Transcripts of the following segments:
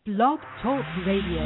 Blog Talk Radio.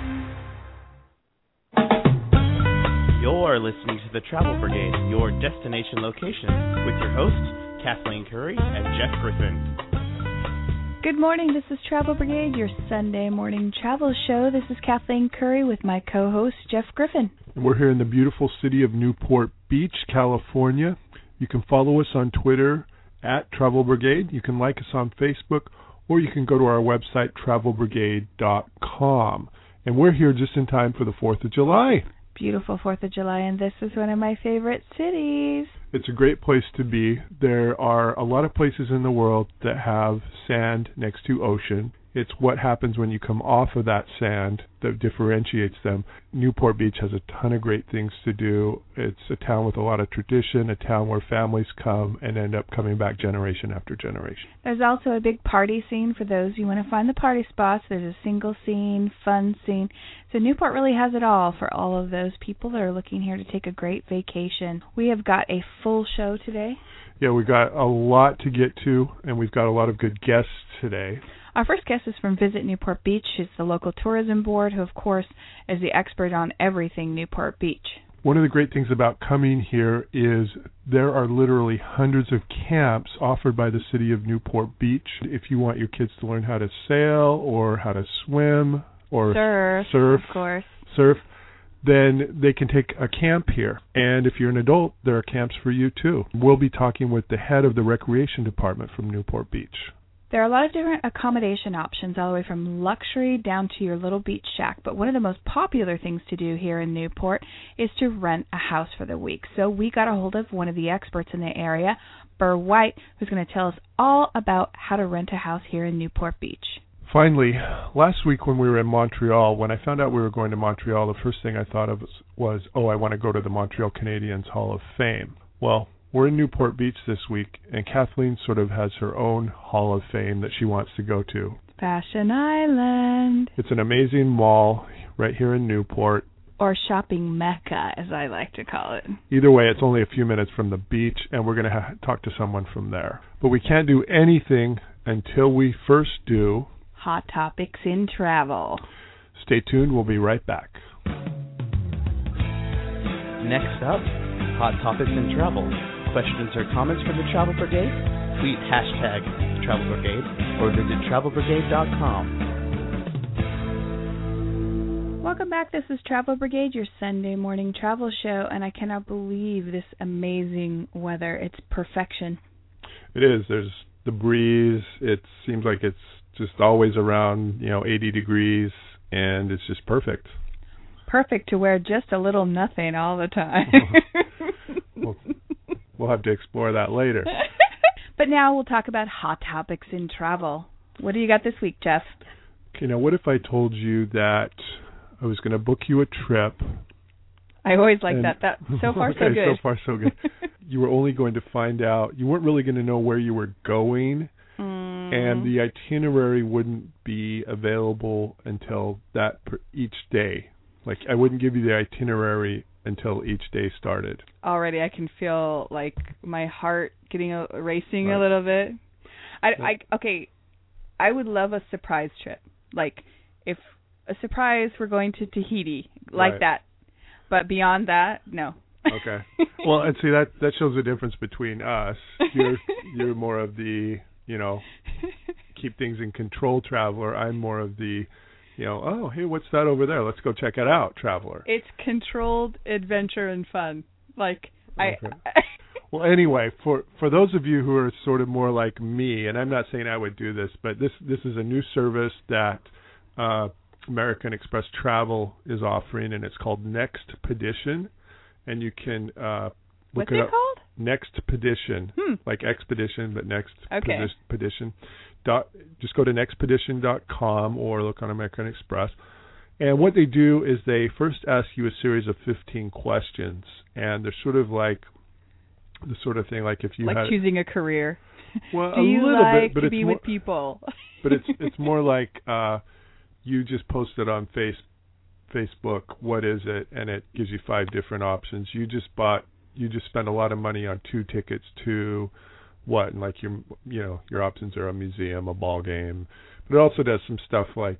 You're listening to the Travel Brigade, your destination location, with your hosts, Kathleen Curry and Jeff Griffin. Good morning, this is Travel Brigade, your Sunday morning travel show. This is Kathleen Curry with my co-host, Jeff Griffin. And we're here in the beautiful city of Newport Beach, California. You can follow us on Twitter at Travel Brigade. You can like us on Facebook, or you can go to our website, travelbrigade.com. And we're here just in time for the 4th of July. Beautiful 4th of July, and this is one of my favorite cities. It's a great place to be. There are a lot of places in the world that have sand next to ocean. It's what happens when you come off of that sand that differentiates them. Newport Beach has a ton of great things to do. It's a town with a lot of tradition, a town where families come and end up coming back generation after generation. There's also a big party scene for those who want to find the party spots. There's a single scene, fun scene. So Newport really has it all for all of those people that are looking here to take a great vacation. We have got a full show today. Yeah, we've got a lot to get to, and we've got a lot of good guests today. Our first guest is from Visit Newport Beach. She's the local tourism board, who, of course, is the expert on everything Newport Beach. One of the great things about coming here is there are literally hundreds of camps offered by the city of Newport Beach. If you want your kids to learn how to sail or how to swim or surf, of course. Then they can take a camp here. And if you're an adult, there are camps for you too. We'll be talking with the head of the recreation department from Newport Beach. There are a lot of different accommodation options, all the way from luxury down to your little beach shack. But one of the most popular things to do here in Newport is to rent a house for the week. So we got a hold of one of the experts in the area, Burr White, who's going to tell us all about how to rent a house here in Newport Beach. Finally, last week when we were in Montreal, when I found out we were going to Montreal, the first thing I thought of was, I want to go to the Montreal Canadiens Hall of Fame. Well, we're in Newport Beach this week, and Kathleen sort of has her own Hall of Fame that she wants to go to. Fashion Island. It's an amazing mall right here in Newport. Or shopping mecca, as I like to call it. Either way, it's only a few minutes from the beach, and we're going to talk to someone from there. But we can't do anything until we first do Hot Topics in Travel. Stay tuned. We'll be right back. Next up, Hot Topics in Travel. Questions or comments from the Travel Brigade? Tweet hashtag Travel Brigade or visit travelbrigade.com. Welcome back. This is Travel Brigade, your Sunday morning travel show, and I cannot believe this amazing weather. It's perfection. It is. There's the breeze. It seems like it's just always around, 80 degrees, and it's just perfect. Perfect to wear just a little nothing all the time. We'll have to explore that later. But now we'll talk about hot topics in travel. What do you got this week, Jeff? Okay, now what if I told you that I was going to book you a trip? I always like that. So far, okay, so good. So far, so good. You were only going to find out, you weren't really going to know where you were going, and the itinerary wouldn't be available until each day. Like, I wouldn't give you the itinerary until each day started. Already I can feel like my heart getting racing right. a little bit. I would love a surprise trip. Like if a surprise we're going to Tahiti, like right. that. But beyond that, no. Okay. Well, and see that shows the difference between us. You're more of the, keep things in control traveler. I'm more of the oh, hey, what's that over there? Let's go check it out, traveler. It's controlled adventure and fun. Like, okay. Well, anyway, for those of you who are sort of more like me, and I'm not saying I would do this, but this is a new service that American Express Travel is offering, and it's called Nextpedition, and you can What's it called? Nextpedition, like expedition, but Nextpedition. Just go to nextpedition.com or look on American Express. And what they do is they first ask you a series of 15 questions, and they're sort of like the sort of thing like if you had choosing a career. Well, do you little like bit, but to it's be more, with people? But it's more like you just posted on Facebook, what is it, and it gives you 5 different options. You just spent a lot of money on 2 tickets to what, and like your options are a museum, a ball game, But it also does some stuff like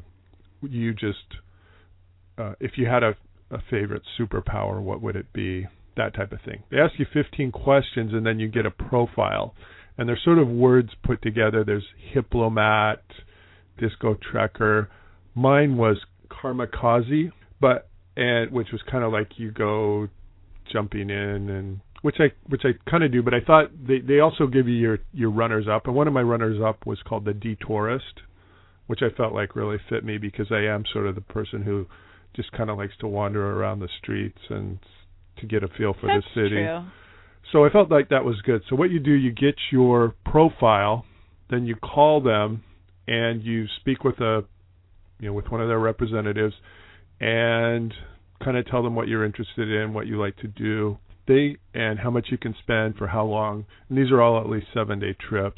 if you had a favorite superpower, what would it be? That type of thing. They ask you 15 questions, and then you get a profile. And they're sort of words put together. There's Hiplomat, Disco Trekker. Mine was Kamikaze, which was kind of like you go jumping in, and which I kind of do. But I thought they also give you your runners up, and one of my runners up was called the Detourist, which I felt like really fit me because I am sort of the person who just kind of likes to wander around the streets and to get a feel for the city. True. So I felt like that was good. So what you do, you get your profile, then you call them, and you speak with with one of their representatives, and kind of tell them what you're interested in, what you like to do, and how much you can spend for how long. And these are all at least 7-day trips,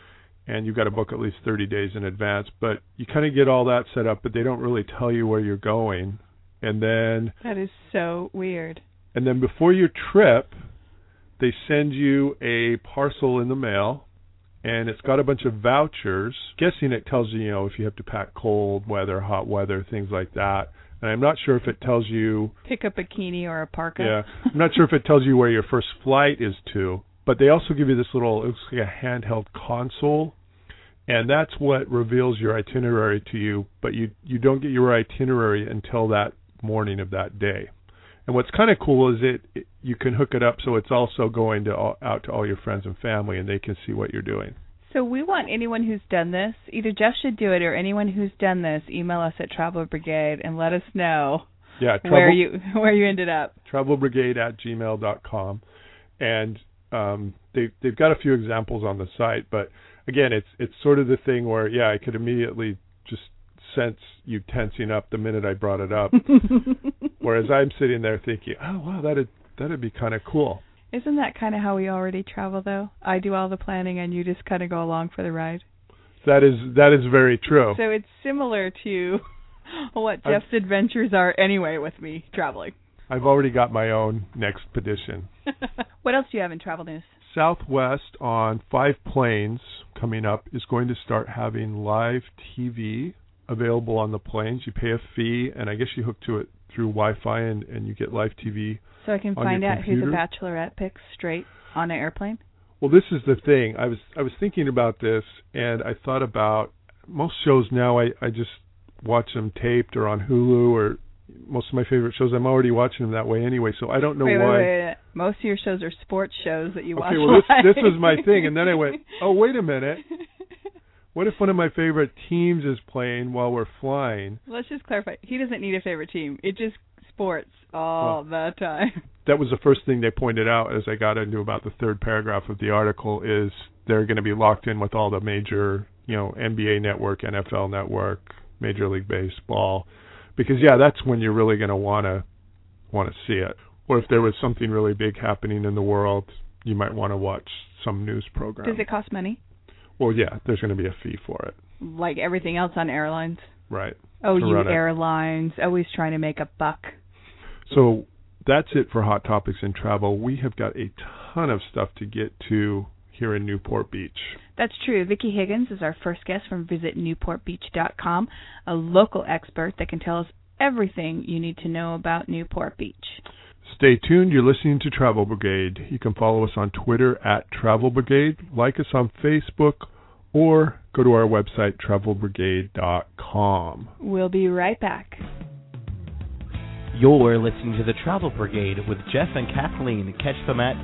and you've got to book at least 30 days in advance. But you kind of get all that set up, but they don't really tell you where you're going. And then that is so weird. And then before your trip, they send you a parcel in the mail, and it's got a bunch of vouchers. Guessing it tells you, if you have to pack cold weather, hot weather, things like that. And I'm not sure if it tells you... Pick a bikini or a parka. Yeah. I'm not sure if it tells you where your first flight is to. But they also give you this little, it looks like a handheld console. And that's what reveals your itinerary to you. But you don't get your itinerary until that morning of that day. And what's kind of cool is you can hook it up so it's also going out to all your friends and family, and they can see what you're doing. So we want anyone who's done this, either Jeff should do it or anyone who's done this, email us at Travel Brigade and let us know where you ended up. travelbrigade@gmail.com. And they've got a few examples on the site, but again, it's sort of the thing where, I could immediately just sense you tensing up the minute I brought it up. Whereas I'm sitting there thinking, oh, wow, that'd be kind of cool. Isn't that kind of how we already travel, though? I do all the planning, and you just kind of go along for the ride. That is very true. So it's similar to what Jeff's adventures are anyway with me traveling. I've already got my own next petition. What else do you have in travel news? Southwest on 5 planes coming up is going to start having live TV available on the planes. You pay a fee, and I guess you hook to it through Wi-Fi, and you get live TV. So I can find out who the Bachelorette picks straight on an airplane? Well, this is the thing. I was thinking about this, and I thought about most shows now. I just watch them taped or on Hulu, or most of my favorite shows I'm already watching them that way anyway. So I don't know why. Wait. Most of your shows are sports shows that you watch. Okay, well this was my thing, and then I went, oh wait a minute. What if one of my favorite teams is playing while we're flying? Let's just clarify. He doesn't need a favorite team. It just sports all the time. That was the first thing they pointed out as I got into about the third paragraph of the article, is they're going to be locked in with all the major, NBA Network, NFL Network, Major League Baseball, because that's when you're really going to want to see it. Or if there was something really big happening in the world, you might want to watch some news program. Does it cost money? Well, there's going to be a fee for it. Like everything else on airlines? Right. Oh, you airlines, always trying to make a buck. So that's it for Hot Topics in Travel. We have got a ton of stuff to get to here in Newport Beach. That's true. Vicki Higgins is our first guest from visitnewportbeach.com, a local expert that can tell us everything you need to know about Newport Beach. Stay tuned. You're listening to Travel Brigade. You can follow us on Twitter at Travel Brigade, like us on Facebook, or go to our website, travelbrigade.com. We'll be right back. You're listening to the Travel Brigade with Jeff and Kathleen. Catch them at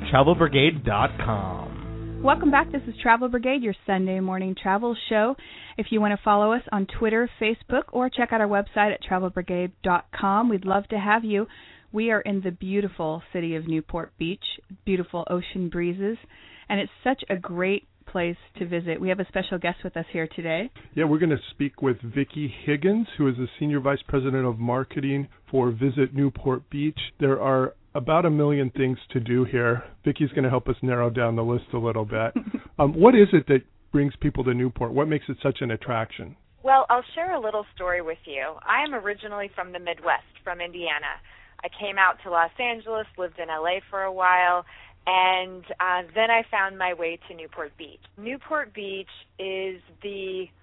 travelbrigade.com. Welcome back. This is Travel Brigade, your Sunday morning travel show. If you want to follow us on Twitter, Facebook, or check out our website at travelbrigade.com, we'd love to have you. We are in the beautiful city of Newport Beach, beautiful ocean breezes, and it's such a great place to visit. We have a special guest with us here today. Yeah, we're going to speak with Vicki Higgins, who is the Senior Vice President of Marketing for Visit Newport Beach. There are about 1 million things to do here. Vicki's going to help us narrow down the list a little bit. What is it that brings people to Newport? What makes it such an attraction? Well, I'll share a little story with you. I am originally from the Midwest, from Indiana. I came out to Los Angeles, lived in LA for a while, and then I found my way to Newport Beach. Newport Beach is the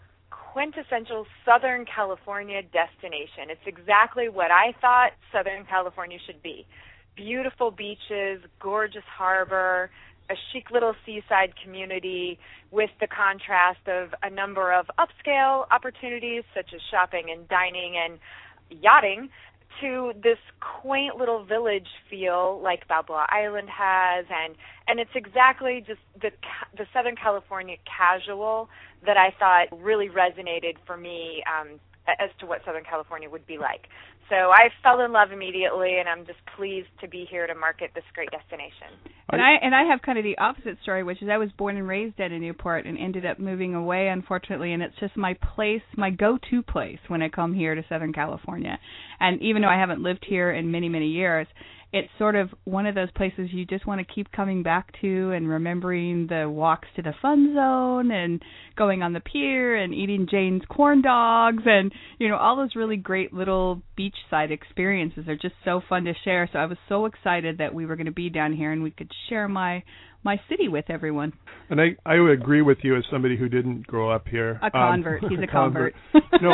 quintessential Southern California destination. It's exactly what I thought Southern California should be. Beautiful beaches, gorgeous harbor, a chic little seaside community with the contrast of a number of upscale opportunities such as shopping and dining and yachting, to this quaint little village feel like Balboa Island has, and it's exactly just the Southern California casual that I thought really resonated for me as to what Southern California would be like. So I fell in love immediately, and I'm just pleased to be here to market this great destination. And I have kind of the opposite story, which is I was born and raised in Newport and ended up moving away, unfortunately, and it's just my place, my go-to place when I come here to Southern California. And even though I haven't lived here in many, many years, it's sort of one of those places you just want to keep coming back to and remembering the walks to the fun zone and going on the pier and eating Jane's corn dogs and, you know, all those really great little beachside experiences are just so fun to share. So I was so excited that we were going to be down here and we could share my city with everyone. And I would agree with you as somebody who didn't grow up here. A convert. He's a convert. No,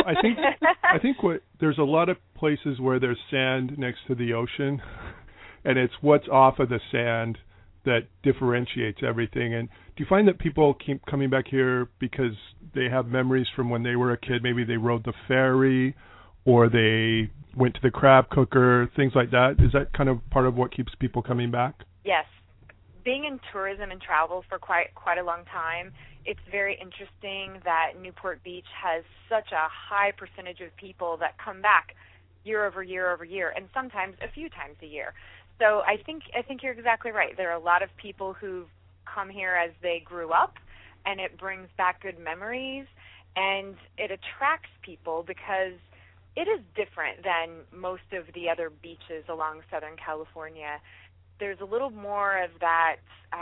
I think there's a lot of places where there's sand next to the ocean. And it's what's off of the sand that differentiates everything. And do you find that people keep coming back here because they have memories from when they were a kid? Maybe they rode the ferry or they went to the crab cooker, things like that. Is that kind of part of what keeps people coming back? Yes. Being in tourism and travel for quite a long time, it's very interesting that Newport Beach has such a high percentage of people that come back year over year over year, and sometimes a few times a year. So I think you're exactly right. There are a lot of people who've come here as they grew up, and it brings back good memories, and it attracts people because it is different than most of the other beaches along Southern California. There's a little more of that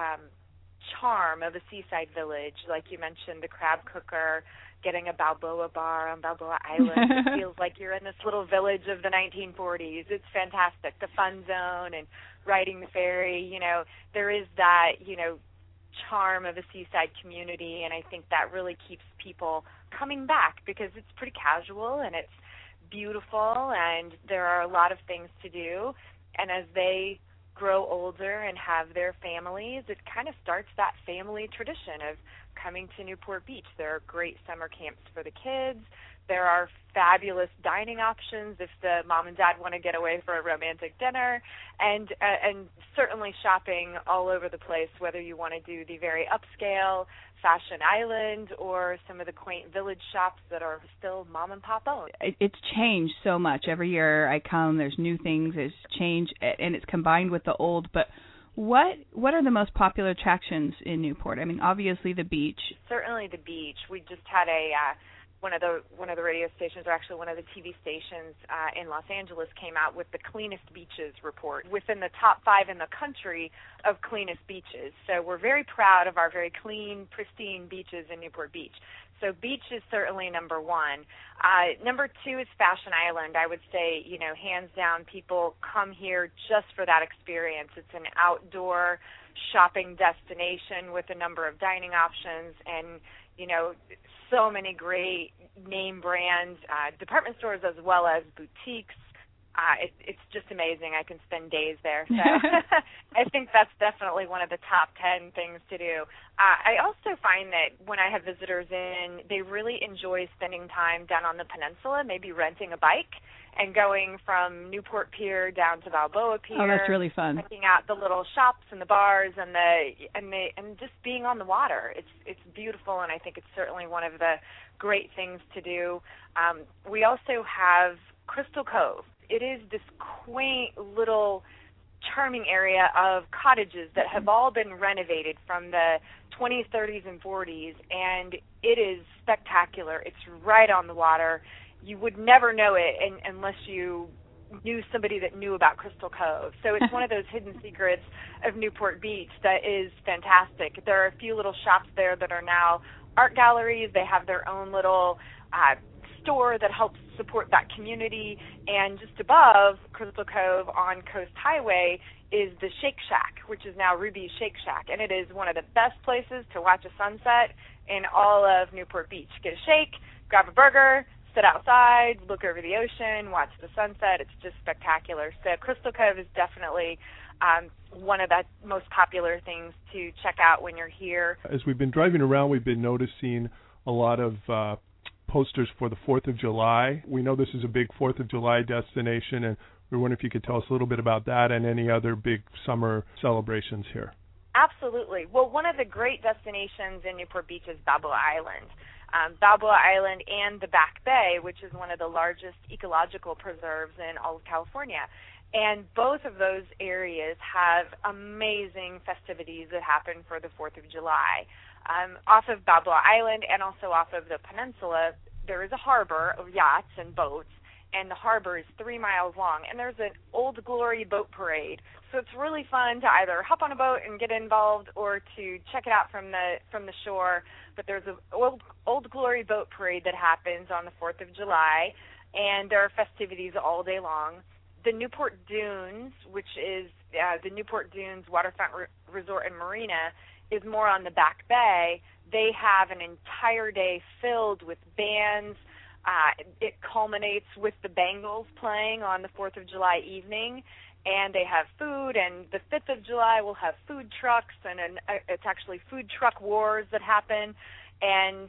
charm of a seaside village, like you mentioned, the crab cooker, getting a Balboa bar on Balboa Island. It feels like you're in this little village of the 1940s. It's fantastic. The fun zone and riding the ferry, you know, there is that, you know, charm of a seaside community, and I think that really keeps people coming back because it's pretty casual and it's beautiful and there are a lot of things to do. And as they grow older and have their families, it kind of starts that family tradition of coming to Newport Beach. There are great summer camps for the kids. There are fabulous dining options if the mom and dad want to get away for a romantic dinner, and certainly shopping all over the place, whether you want to do the very upscale Fashion Island or some of the quaint village shops that are still mom and pop owned. It's changed so much. Every year I come, there's new things, there's change, and it's combined with the old, but what are the most popular attractions in Newport? I mean, obviously the beach. Certainly the beach. We just had one of the radio stations, or actually one of the TV stations in Los Angeles, came out with the cleanest beaches report, within the top 5 in the country of cleanest beaches. So we're very proud of our very clean, pristine beaches in Newport Beach. So beach is certainly number 1. Number 2 is Fashion Island. I would say, you know, hands down, people come here just for that experience. It's an outdoor shopping destination with a number of dining options and, you know, so many great name brand department stores as well as boutiques. It's just amazing. I can spend days there. So I think that's definitely one of the top 10 things to do. I also find that when I have visitors in, they really enjoy spending time down on the peninsula, maybe renting a bike and going from Newport Pier down to Balboa Pier. Oh, that's really fun. Checking out the little shops and the bars and just being on the water. It's beautiful, and I think it's certainly one of the great things to do. We also have Crystal Cove. It is this quaint little charming area of cottages that have all been renovated from the 20s, 30s, and 40s, and it is spectacular. It's right on the water. You would never know it unless you knew somebody that knew about Crystal Cove. So it's one of those hidden secrets of Newport Beach that is fantastic. There are a few little shops there that are now art galleries. They have their own little store that helps support that community, and just above Crystal Cove on Coast Highway is the Shake Shack, which is now Ruby's Shake Shack, and it is one of the best places to watch a sunset in all of Newport Beach. Get a shake, grab a burger, sit outside, look over the ocean, watch the sunset. It's just spectacular. So Crystal Cove is definitely one of the most popular things to check out when you're here. As we've been driving around, we've been noticing a lot of posters for the 4th of July. We know this is a big 4th of July destination, and we wonder if you could tell us a little bit about that and any other big summer celebrations here. Absolutely. Well, one of the great destinations in Newport Beach is Balboa Island. Balboa Island and the Back Bay, which is one of the largest ecological preserves in all of California. And both of those areas have amazing festivities that happen for the 4th of July. Off of Balboa Island and also off of the peninsula, there is a harbor of yachts and boats, and the harbor is 3 miles long, and there's an Old Glory boat parade. So it's really fun to either hop on a boat and get involved or to check it out from the shore. But there's an Old Glory boat parade that happens on the 4th of July, and there are festivities all day long. The Newport Dunes, which is the Newport Dunes Waterfront Resort and Marina, is more on the Back Bay. They have an entire day filled with bands. It culminates with the Bangles playing on the 4th of July evening, and they have food, and the 5th of July will have food trucks, and it's actually food truck wars that happen, and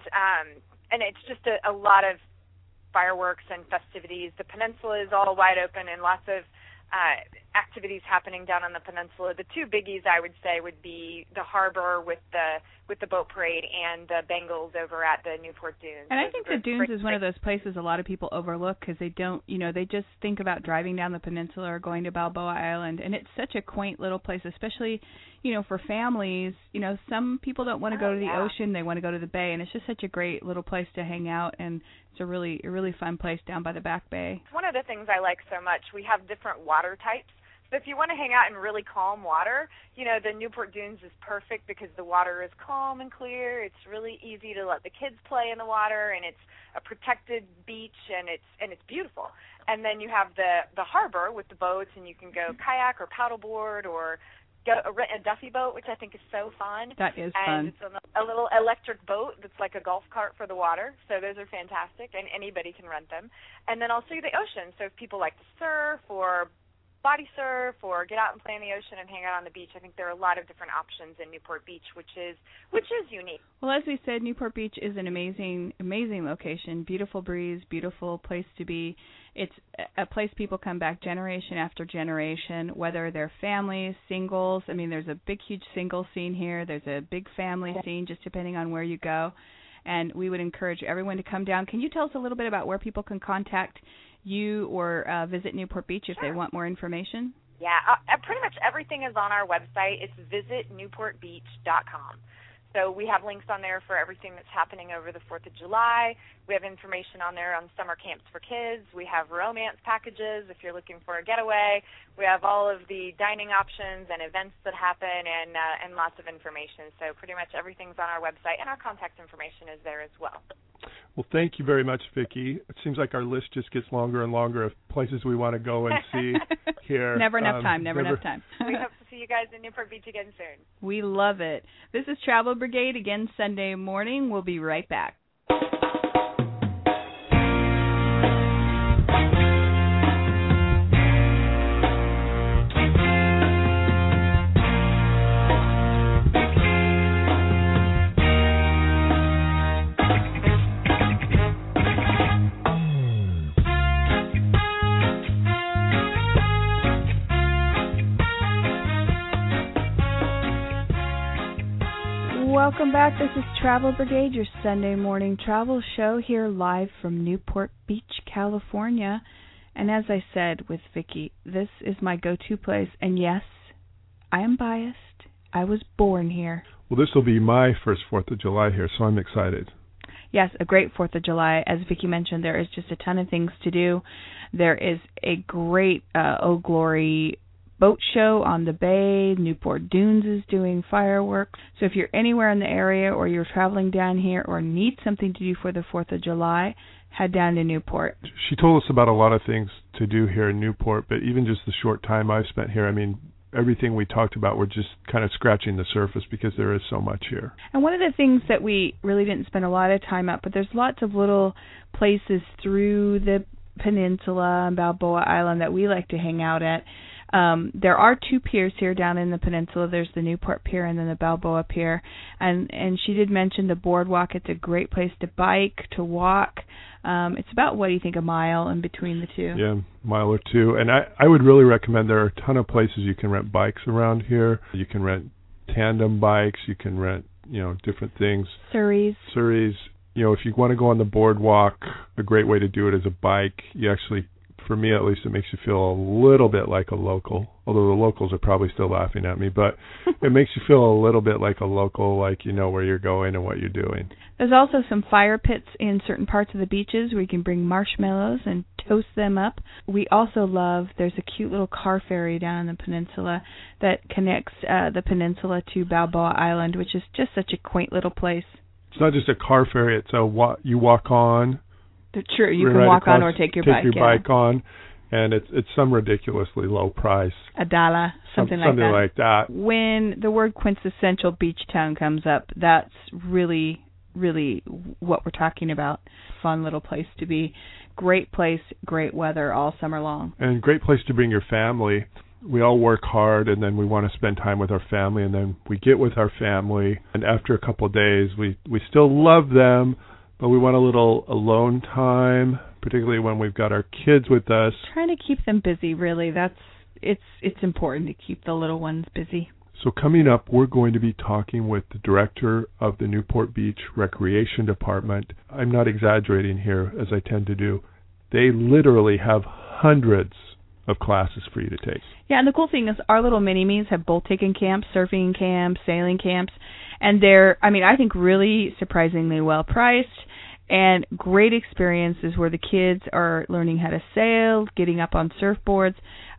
it's just a lot of fireworks and festivities. The peninsula is all wide open, and lots of activities happening down on the peninsula. The two biggies, I would say, would be the harbor with the boat parade and the Bengals over at the Newport Dunes. And I think the Dunes is one of those places a lot of people overlook because they don't, they just think about driving down the peninsula or going to Balboa Island, and it's such a quaint little place, especially, for families. Some people don't want to go to the ocean; they want to go to the bay, and it's just such a great little place to hang out, and it's a really fun place down by the Back Bay. One of the things I like so much, we have different water types. So if you want to hang out in really calm water, the Newport Dunes is perfect because the water is calm and clear. It's really easy to let the kids play in the water, and it's a protected beach, and it's beautiful. And then you have the harbor with the boats, and you can go kayak or paddleboard or rent a Duffy boat, which I think is so fun. That is fun. And it's a little electric boat that's like a golf cart for the water. So those are fantastic, and anybody can rent them. And then also the ocean. So if people like to surf or body surf or get out and play in the ocean and hang out on the beach, I think there are a lot of different options in Newport Beach, which is unique. Well, as we said, Newport Beach is an amazing location. Beautiful breeze, beautiful place to be. It's a place people come back generation after generation, whether they're families, singles. I mean, there's a big, huge single scene here. There's a big family scene, just depending on where you go. And we would encourage everyone to come down. Can you tell us a little bit about where people can contact you or visit Newport Beach if they want more information? Yeah, pretty much everything is on our website. It's visitnewportbeach.com. So we have links on there for everything that's happening over the 4th of July. We have information on there on summer camps for kids. We have romance packages if you're looking for a getaway. We have all of the dining options and events that happen and lots of information. So pretty much everything's on our website, and our contact information is there as well. Well, thank you very much, Vicki. It seems like our list just gets longer and longer of places we want to go and see here. Never enough time. Never enough time. We hope to see you guys in Newport Beach again soon. We love it. This is Travel Brigade again Sunday morning. We'll be right back. Welcome back. This is Travel Brigade, your Sunday morning travel show here live from Newport Beach, California. And as I said with Vicki, this is my go-to place. And yes, I am biased. I was born here. Well, this will be my first 4th of July here, so I'm excited. Yes, a great 4th of July. As Vicki mentioned, there is just a ton of things to do. There is a great Old Glory boat show on the bay. Newport Dunes is doing fireworks. So if you're anywhere in the area or you're traveling down here or need something to do for the 4th of July, head down to Newport. She told us about a lot of things to do here in Newport, but even just the short time I've spent here, I mean, everything we talked about, we're just kind of scratching the surface because there is so much here. And one of the things that we really didn't spend a lot of time at, but there's lots of little places through the peninsula and Balboa Island that we like to hang out at. There are 2 piers here down in the peninsula. There's the Newport Pier and then the Balboa Pier. And she did mention the boardwalk. It's a great place to bike, to walk. It's about, what do you think, a mile in between the two? Yeah, a mile or two. And I would really recommend, there are a ton of places you can rent bikes around here. You can rent tandem bikes. You can rent, different things. Surreys. If you want to go on the boardwalk, a great way to do it is a bike. You actually, for me at least, it makes you feel a little bit like a local, although the locals are probably still laughing at me, but it makes you feel a little bit like a local, like you know where you're going and what you're doing. There's also some fire pits in certain parts of the beaches where you can bring marshmallows and toast them up. We also there's a cute little car ferry down in the peninsula that connects the peninsula to Balboa Island, which is just such a quaint little place. It's not just a car ferry, it's you walk on. True, you can walk on or take your bike on, and it's some ridiculously low price. $1, something like that. When the word quintessential beach town comes up, that's really, really what we're talking about. Fun little place to be. Great place, great weather all summer long. And great place to bring your family. We all work hard, and then we want to spend time with our family, and then we get with our family, and after a couple of days, we still love them, but we want a little alone time, particularly when we've got our kids with us. Trying to keep them busy, really. It's important to keep the little ones busy. So coming up, we're going to be talking with the director of the Newport Beach Recreation Department. I'm not exaggerating here, as I tend to do. They literally have hundreds of classes for you to take. Yeah, and the cool thing is our little mini-me's have both taken camps, surfing camps, sailing camps, and they're, I think really surprisingly well priced and great experiences where the kids are learning how to sail, getting up on surfboards.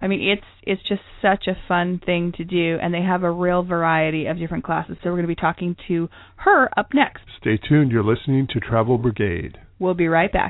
It's just such a fun thing to do, and they have a real variety of different classes. So we're going to be talking to her up next. Stay tuned. You're listening to Travel Brigade. We'll be right back.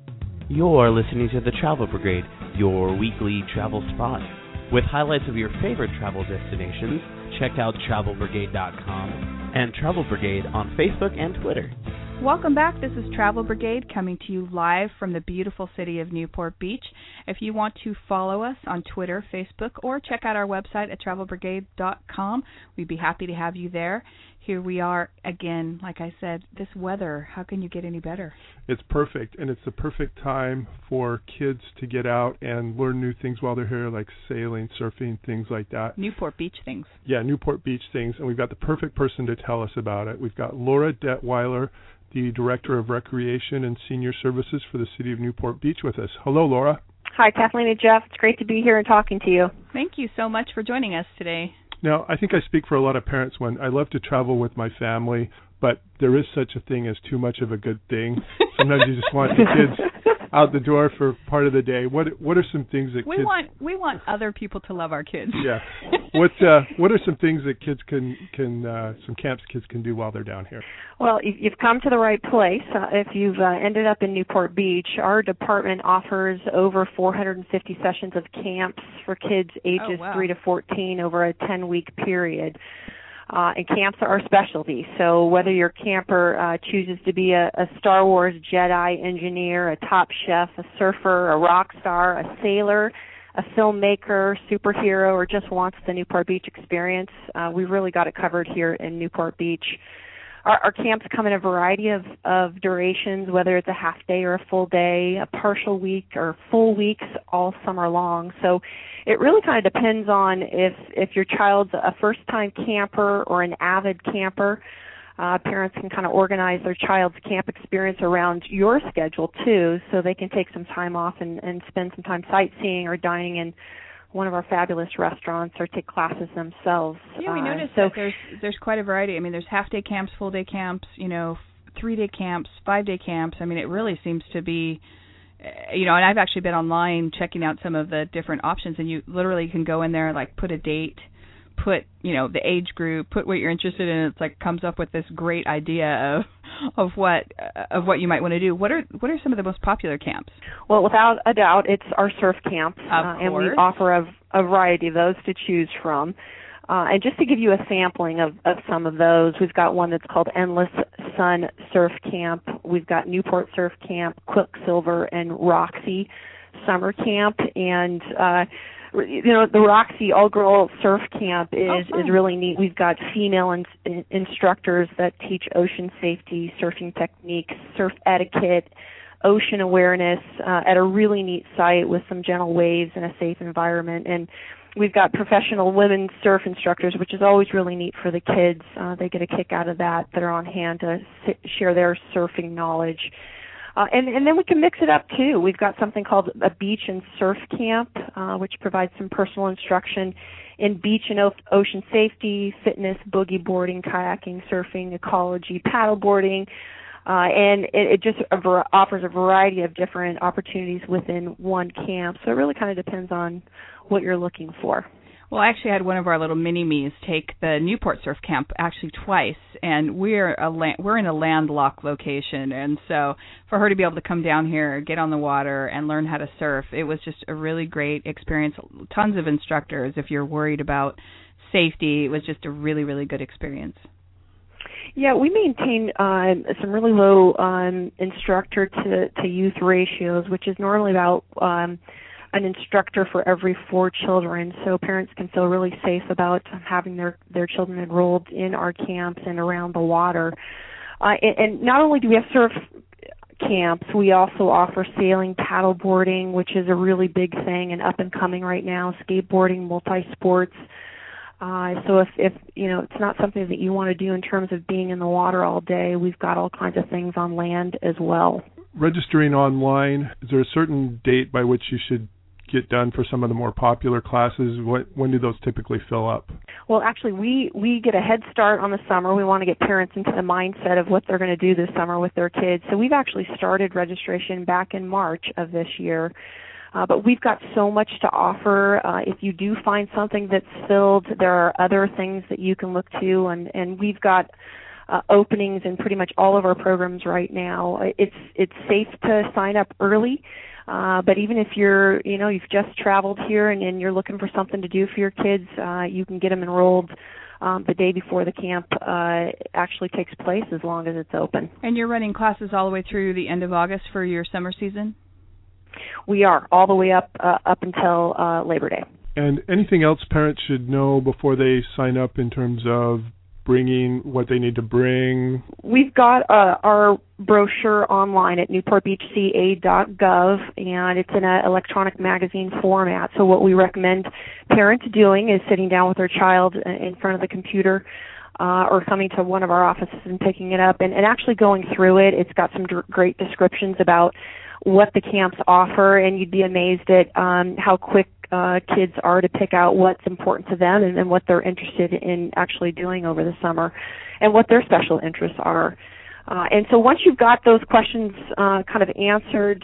You're listening to the Travel Brigade, your weekly travel spot. With highlights of your favorite travel destinations, check out TravelBrigade.com and Travel Brigade on Facebook and Twitter. Welcome back. This is Travel Brigade coming to you live from the beautiful city of Newport Beach. If you want to follow us on Twitter, Facebook, or check out our website at TravelBrigade.com, we'd be happy to have you there. Here we are again, like I said, this weather, how can you get any better? It's perfect, and it's the perfect time for kids to get out and learn new things while they're here, like sailing, surfing, things like that. Newport Beach things. Yeah, Newport Beach things, and we've got the perfect person to tell us about it. We've got Laura Detweiler, the Director of Recreation and Senior Services for the City of Newport Beach with us. Hello, Laura. Hi, Kathleen and Jeff. It's great to be here and talking to you. Thank you so much for joining us today. Now, I think I speak for a lot of parents when I love to travel with my family, but there is such a thing as too much of a good thing. Sometimes you just want the kids out the door for part of the day. What are some things that we want other people to love our kids? Yeah. What are some things that kids can some camps kids can do while they're down here? Well, you've come to the right place. If you've ended up in Newport Beach, our department offers over 450 sessions of camps for kids ages 3 to 14 over a 10-week period. And camps are our specialty. So whether your camper chooses to be a Star Wars Jedi engineer, a top chef, a surfer, a rock star, a sailor, a filmmaker, superhero, or just wants the Newport Beach experience, we've really got it covered here in Newport Beach. Our camps come in a variety of durations, whether it's a half day or a full day, a partial week or full weeks all summer long. So it really kind of depends on if your child's a first-time camper or an avid camper. Parents can kind of organize their child's camp experience around your schedule, too, so they can take some time off and spend some time sightseeing or dining in one of our fabulous restaurants or take classes themselves. Yeah, we noticed that there's quite a variety. There's half-day camps, full-day camps, 3-day camps, 5-day camps. it really seems to be, and I've actually been online checking out some of the different options, and you literally can go in there, like put a date, put, the age group, put what you're interested in. It's like comes up with this great idea of what you might want to do. What are some of the most popular camps? Well, without a doubt, it's our surf camp, and we offer a variety of those to choose from. And just to give you a sampling of some of those, we've got one that's called Endless Sun Surf Camp. We've got Newport Surf Camp, Quicksilver, and Roxy Summer Camp. And, the Roxy All-Girl Surf Camp is really neat. We've got female instructors that teach ocean safety, surfing techniques, surf etiquette, ocean awareness at a really neat site with some gentle waves and a safe environment. And we've got professional women surf instructors, which is always really neat for the kids. They get a kick out of that. They're on hand to share their surfing knowledge. And then we can mix it up, too. We've got something called a beach and surf camp, which provides some personal instruction in beach and ocean safety, fitness, boogie boarding, kayaking, surfing, ecology, paddleboarding. And it just offers a variety of different opportunities within one camp. So it really kind of depends on what you're looking for. Well, I actually had one of our little mini-me's take the Newport Surf Camp actually twice, and we're in a landlocked location, and so for her to be able to come down here, get on the water, and learn how to surf, it was just a really great experience. Tons of instructors. If you're worried about safety, it was just a really, really good experience. Yeah, we maintain some really low instructor to youth ratios, which is normally about an instructor for every 4 children, so parents can feel really safe about having their children enrolled in our camps and around the water. And not only do we have surf camps, we also offer sailing, paddleboarding, which is a really big thing and up and coming right now, skateboarding, multi-sports. So if it's not something that you want to do in terms of being in the water all day, we've got all kinds of things on land as well. Registering online, is there a certain date by which you should get done for some of the more popular classes? When do those typically fill up? Well, actually, we get a head start on the summer. We want to get parents into the mindset of what they're going to do this summer with their kids. So we've actually started registration back in March of this year. But we've got so much to offer. If you do find something that's filled, there are other things that you can look to, and we've got openings in pretty much all of our programs right now. It's safe to sign up early, but even if you've just traveled here and you're looking for something to do for your kids, you can get them enrolled the day before the camp actually takes place, as long as it's open. And you're running classes all the way through the end of August for your summer season? We are, all the way up until Labor Day. And anything else parents should know before they sign up in terms of bringing what they need to bring? We've got our brochure online at newportbeachca.gov, and it's in an electronic magazine format. So what we recommend parents doing is sitting down with their child in front of the computer or coming to one of our offices and picking it up and actually going through it. It's got some great descriptions about what the camps offer, and you'd be amazed at how quick kids are to pick out what's important to them and what they're interested in actually doing over the summer and what their special interests are. And so once you've got those questions kind of answered,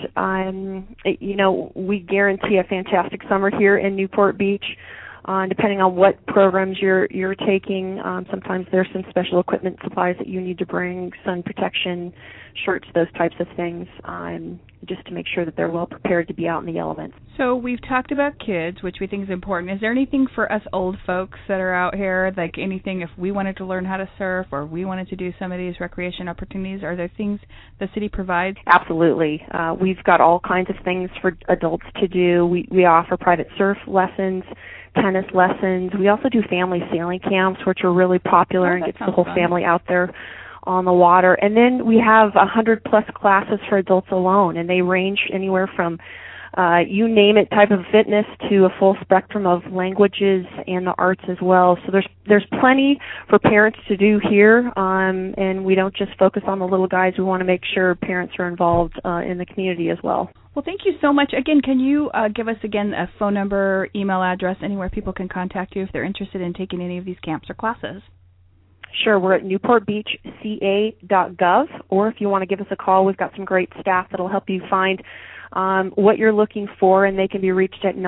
we guarantee a fantastic summer here in Newport Beach. Depending on what programs you're taking, sometimes there's some special equipment supplies that you need to bring, sun protection, shirts, those types of things, just to make sure that they're well prepared to be out in the elements. So we've talked about kids, which we think is important. Is there anything for us old folks that are out here, like anything if we wanted to learn how to surf or we wanted to do some of these recreation opportunities? Are there things the city provides? Absolutely. We've got all kinds of things for adults to do. We offer private surf lessons, tennis lessons. We also do family sailing camps, which are really popular and gets the whole family out there on the water. And then we have 100-plus classes for adults alone, and they range anywhere from you name it type of fitness to a full spectrum of languages and the arts as well. So there's plenty for parents to do here, and we don't just focus on the little guys. We want to make sure parents are involved in the community as well. Well, thank you so much. Again, can you give us, again, a phone number, email address, anywhere people can contact you if they're interested in taking any of these camps or classes? Sure. We're at newportbeachca.gov, or if you want to give us a call, we've got some great staff that will help you find what you're looking for, and they can be reached at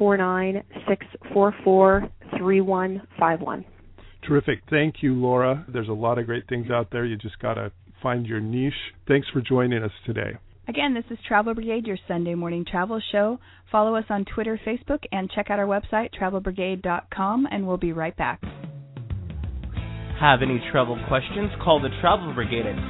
949-644-3151. Terrific. Thank you, Laura. There's a lot of great things out there. You just got to find your niche. Thanks for joining us today. Again, this is Travel Brigade, your Sunday morning travel show. Follow us on Twitter, Facebook, and check out our website, travelbrigade.com, and we'll be right back. Have any travel questions? Call the Travel Brigade at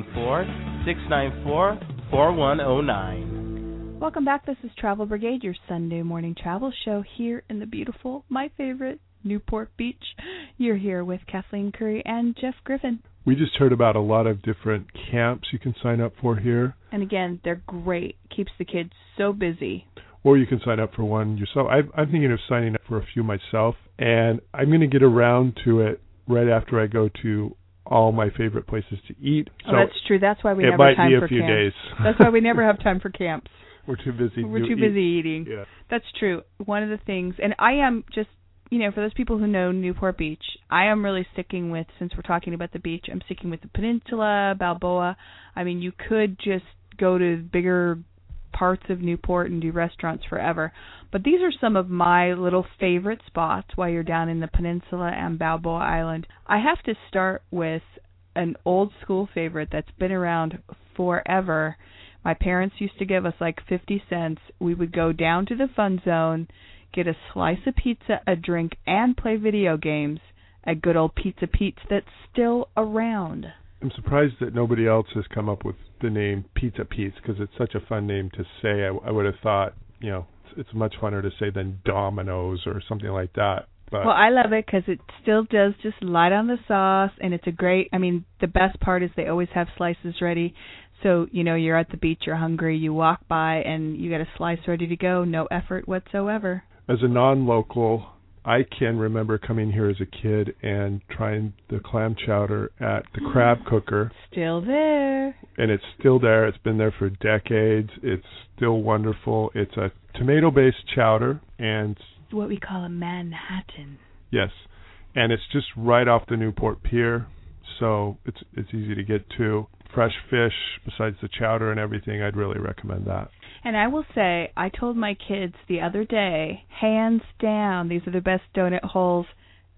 714-694-4109. Welcome back. This is Travel Brigade, your Sunday morning travel show here in the beautiful, my favorite, Newport Beach. You're here with Kathleen Curry and Jeff Griffin. We just heard about a lot of different camps you can sign up for here. And again, they're great. Keeps the kids so busy. Or you can sign up for one yourself. I'm thinking of signing up for a few myself, and I'm going to get around to it right after I go to all my favorite places to eat. So that's true. That's why we never have time for camps. It might be a few days. That's why we never have time for camps. We're too busy. We're too busy eating. Yeah. That's true. One of the things, and I am just, for those people who know Newport Beach, I am really sticking with, since we're talking about the beach, I'm sticking with the Peninsula, Balboa. I mean, you could just go to bigger parts of Newport and do restaurants forever. But these are some of my little favorite spots while you're down in the Peninsula and Balboa Island. I have to start with an old school favorite that's been around forever. My parents used to give us like 50 cents. We would go down to the Fun Zone, get a slice of pizza, a drink, and play video games at good old Pizza Pete's that's still around. I'm surprised that nobody else has come up with the name Pizza Pete's because it's such a fun name to say. I would have thought, it's much funner to say than Domino's or something like that. But well, I love it because it still does just light on the sauce, and it's a great, the best part is they always have slices ready. So, you're at the beach, you're hungry, you walk by, and you get a slice ready to go, no effort whatsoever. As a non-local, I can remember coming here as a kid and trying the clam chowder at the Crab Cooker. Still there. And it's still there. It's been there for decades. It's still wonderful. It's a tomato-based chowder, and it's what we call a Manhattan. Yes, and it's just right off the Newport Pier, so it's easy to get to. Fresh fish, besides the chowder and everything, I'd really recommend that. And I will say, I told my kids the other day, hands down, these are the best donut holes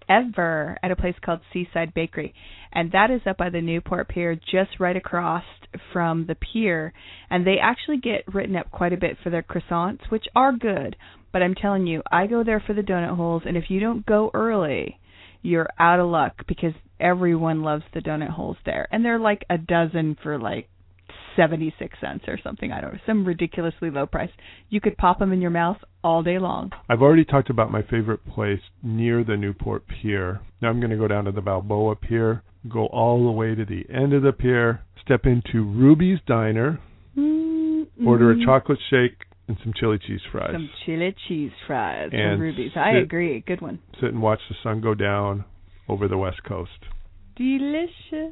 ever at a place called Seaside Bakery. And that is up by the Newport Pier, just right across from the pier. And they actually get written up quite a bit for their croissants, which are good. But I'm telling you, I go there for the donut holes, and if you don't go early, you're out of luck because everyone loves the donut holes there. And they're like a dozen for like 76 cents or something. I don't know, some ridiculously low price. You could pop them in your mouth all day long. I've already talked about my favorite place near the Newport Pier. Now I'm going to go down to the Balboa Pier, go all the way to the end of the pier, step into Ruby's Diner, order a chocolate shake and some chili cheese fries. Some chili cheese fries from Ruby's. I agree. Good one. Sit and watch the sun go down over the West Coast. Delicious.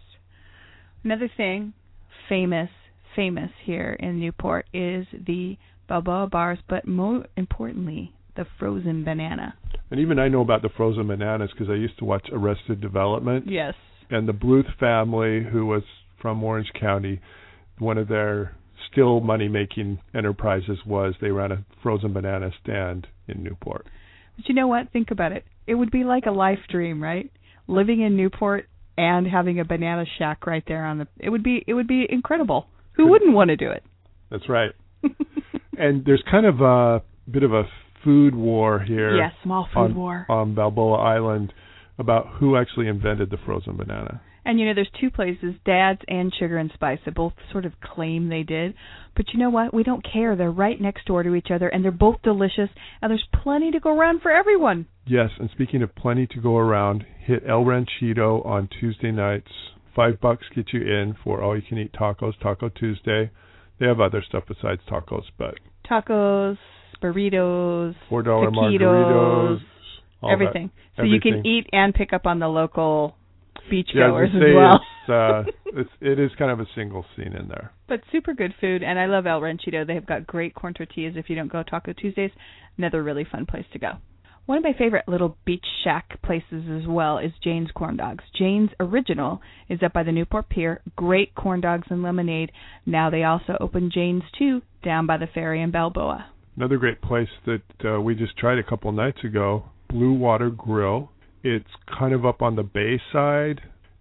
Another thing, famous here in Newport is the Balboa bars, but more importantly, the frozen banana. And even I know about the frozen bananas because I used to watch Arrested Development. Yes. And the Bluth family, who was from Orange County, one of their still money-making enterprises was they ran a frozen banana stand in Newport. But you know what? Think about it. It would be like a life dream, right? Living in Newport and having a banana shack right there on the. It would be incredible. Who wouldn't want to do it? That's right. And there's kind of a bit of a food war here. Yeah, small food war on Balboa Island about who actually invented the frozen banana. And, there's two places, Dad's and Sugar and Spice, that both sort of claim they did. But you know what? We don't care. They're right next door to each other, and they're both delicious, and there's plenty to go around for everyone. Yes, and speaking of plenty to go around, hit El Ranchito on Tuesday nights. $5 get you in for all-you-can-eat tacos, Taco Tuesday. They have other stuff besides tacos, but... Tacos, burritos, $4 taquitos, margaritos, everything. So everything. You can eat and pick up on the local beachgoers as well. It is kind of a single scene in there. But super good food, and I love El Ranchito. They have got great corn tortillas if you don't go Taco Tuesdays. Another really fun place to go. One of my favorite little beach shack places as well is Jane's Corn Dogs. Jane's Original is up by the Newport Pier. Great corn dogs and lemonade. Now they also open Jane's 2 down by the ferry in Balboa. Another great place that we just tried a couple nights ago, Blue Water Grill. It's kind of up on the bay side,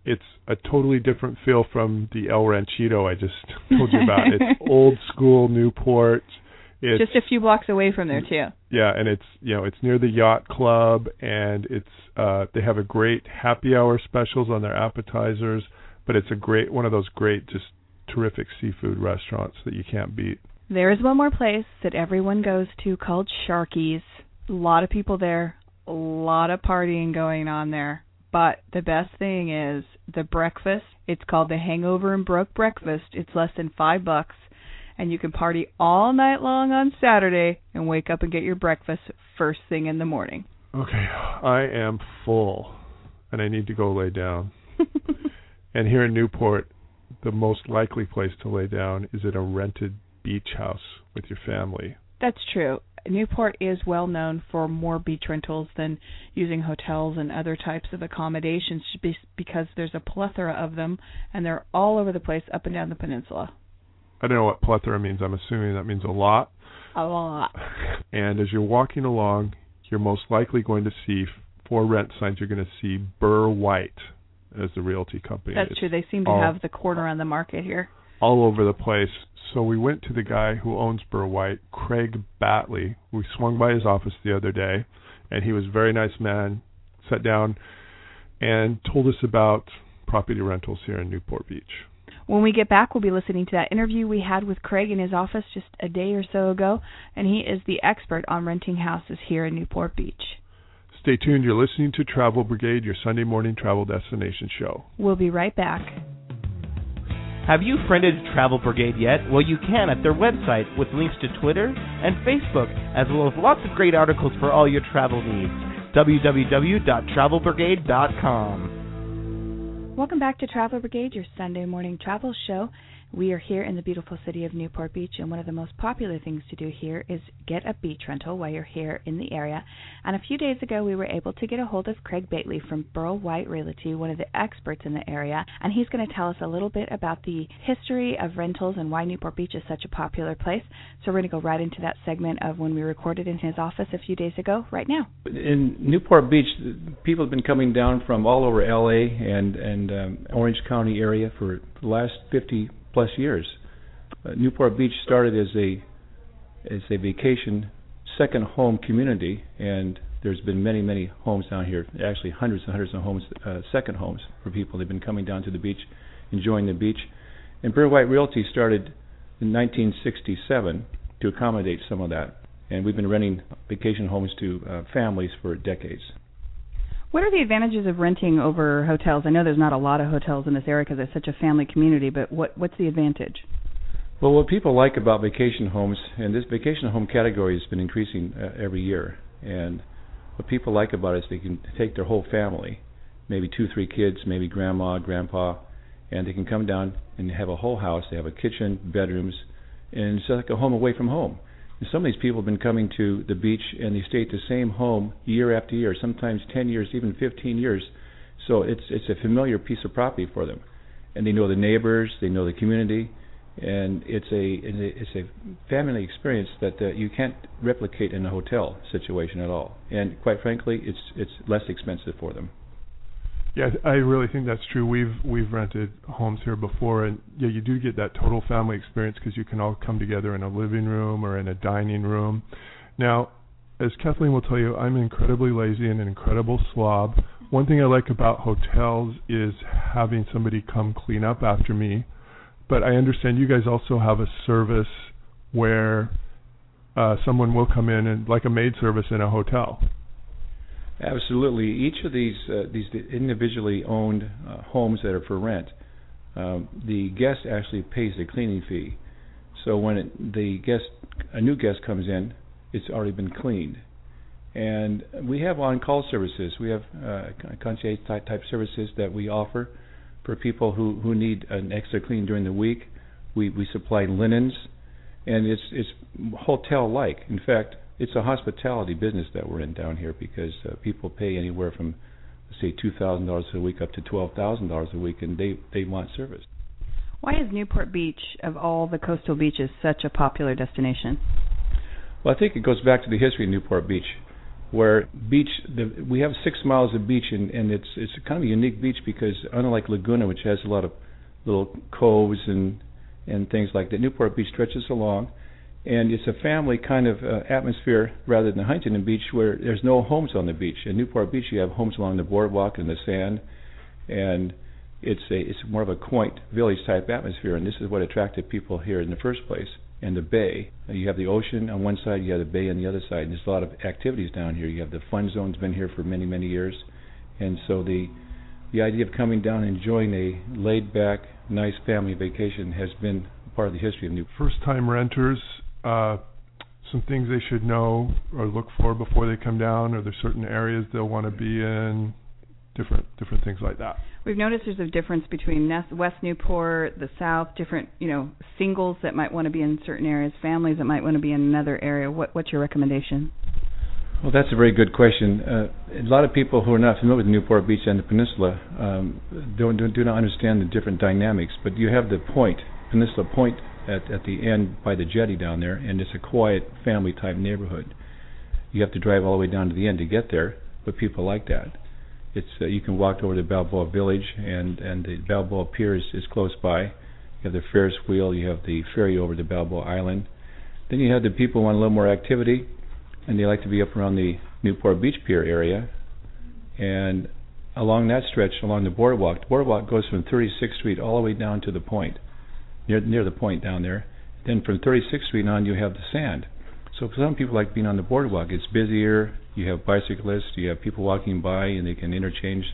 It's a totally different feel from the El Ranchito I just told you about. It's old school Newport. It's just a few blocks away from there too. Yeah, and it's near the yacht club, and it's they have a great happy hour specials on their appetizers, but it's one of those great, just terrific seafood restaurants that you can't beat. There is one more place that everyone goes to called Sharky's. A lot of people there, a lot of partying going on there. But the best thing is the breakfast. It's called the Hangover and Broke Breakfast. It's less than $5, and you can party all night long on Saturday and wake up and get your breakfast first thing in the morning. Okay, I am full, and I need to go lay down. And here in Newport, the most likely place to lay down is at a rented beach house with your family. That's true. Newport is well known for more beach rentals than using hotels and other types of accommodations because there's a plethora of them, and they're all over the place up and down the peninsula. I don't know what plethora means. I'm assuming that means a lot. A lot. And as you're walking along, you're most likely going to see, for rent signs, you're going to see Burr White as the realty company. That's true. They seem to have the corner on the market here. All over the place. So we went to the guy who owns Burr White, Craig Batley. We swung by his office the other day, and he was a very nice man, sat down, and told us about property rentals here in Newport Beach. When we get back, we'll be listening to that interview we had with Craig in his office just a day or so ago, and he is the expert on renting houses here in Newport Beach. Stay tuned. You're listening to Travel Brigade, your Sunday morning travel destination show. We'll be right back. Have you friended Travel Brigade yet? Well, you can at their website with links to Twitter and Facebook, as well as lots of great articles for all your travel needs. www.travelbrigade.com. Welcome back to Travel Brigade, your Sunday morning travel show. We are here in the beautiful city of Newport Beach, and one of the most popular things to do here is get a beach rental while you're here in the area. And a few days ago, we were able to get a hold of Craig Batley from Burr White Realty, one of the experts in the area, and he's going to tell us a little bit about the history of rentals and why Newport Beach is such a popular place. So we're going to go right into that segment of when we recorded in his office a few days ago, right now. In Newport Beach, people have been coming down from all over L.A. and Orange County area for the last 50 plus years. Newport Beach started as a vacation second home community, and there's been many homes down here, actually hundreds and hundreds of homes, second homes for people. They've been coming down to the beach, enjoying the beach. And Burr White Realty started in 1967 to accommodate some of that, and we've been renting vacation homes to families for decades. What are the advantages of renting over hotels? I know there's not a lot of hotels in this area because it's such a family community, but what's the advantage? Well, what people like about vacation homes, and this vacation home category has been increasing every year, and what people like about it is they can take their whole family, maybe 2-3 kids, maybe grandma, grandpa, and they can come down and have a whole house. They have a kitchen, bedrooms, and it's like a home away from home. And some of these people have been coming to the beach and they stay at the same home year after year, sometimes 10 years, even 15 years. So it's a familiar piece of property for them. And they know the neighbors, they know the community, and it's a family experience that you can't replicate in a hotel situation at all. And quite frankly, it's less expensive for them. Yeah, I really think that's true. We've rented homes here before, and yeah, you do get that total family experience because you can all come together in a living room or in a dining room. Now, as Kathleen will tell you, I'm incredibly lazy and an incredible slob. One thing I like about hotels is having somebody come clean up after me, but I understand you guys also have a service where someone will come in and like a maid service in a hotel. Absolutely. Each of these individually owned homes that are for rent, the guest actually pays the cleaning fee. So when a new guest comes in, it's already been cleaned. And we have on-call services. We have concierge type services that we offer for people who need an extra clean during the week. We supply linens, and it's hotel-like. In fact, it's a hospitality business that we're in down here because people pay anywhere from, say, $2,000 a week up to $12,000 a week, and they want service. Why is Newport Beach, of all the coastal beaches, such a popular destination? Well, I think it goes back to the history of Newport Beach. where we have 6 miles of beach, and it's kind of a unique beach because unlike Laguna, which has a lot of little coves and things like that, Newport Beach stretches along, and it's a family kind of atmosphere rather than Huntington Beach, where there's no homes on the beach. In Newport Beach, you have homes along the boardwalk and the sand, and it's more of a quaint village type atmosphere, and this is what attracted people here in the first place. And the bay, you have the ocean on one side, you have the bay on the other side, and there's a lot of activities down here. You have the fun zone's been here for many, many years, and so the idea of coming down and enjoying a laid back, nice family vacation has been part of the history of Newport. First time renters, some things they should know or look for before they come down, or there's certain areas they'll want to be in, different things like that. We've noticed there's a difference between West Newport, the South, different, singles that might want to be in certain areas, families that might want to be in another area. What's your recommendation? Well, that's a very good question. A lot of people who are not familiar with Newport Beach and the peninsula do not understand the different dynamics, but you have the point, Peninsula Point at the end by the jetty down there, and it's a quiet family-type neighborhood. You have to drive all the way down to the end to get there, but people like that. It's you can walk over to Balboa Village, and the Balboa Pier is close by. You have the Ferris wheel, you have the ferry over to Balboa Island. Then you have the people who want a little more activity, and they like to be up around the Newport Beach Pier area. And along that stretch, along the boardwalk goes from 36th Street all the way down to the point, near the point down there. Then from 36th Street on, you have the sand. So for some people like being on the boardwalk, it's busier. You have bicyclists, you have people walking by, and they can interchange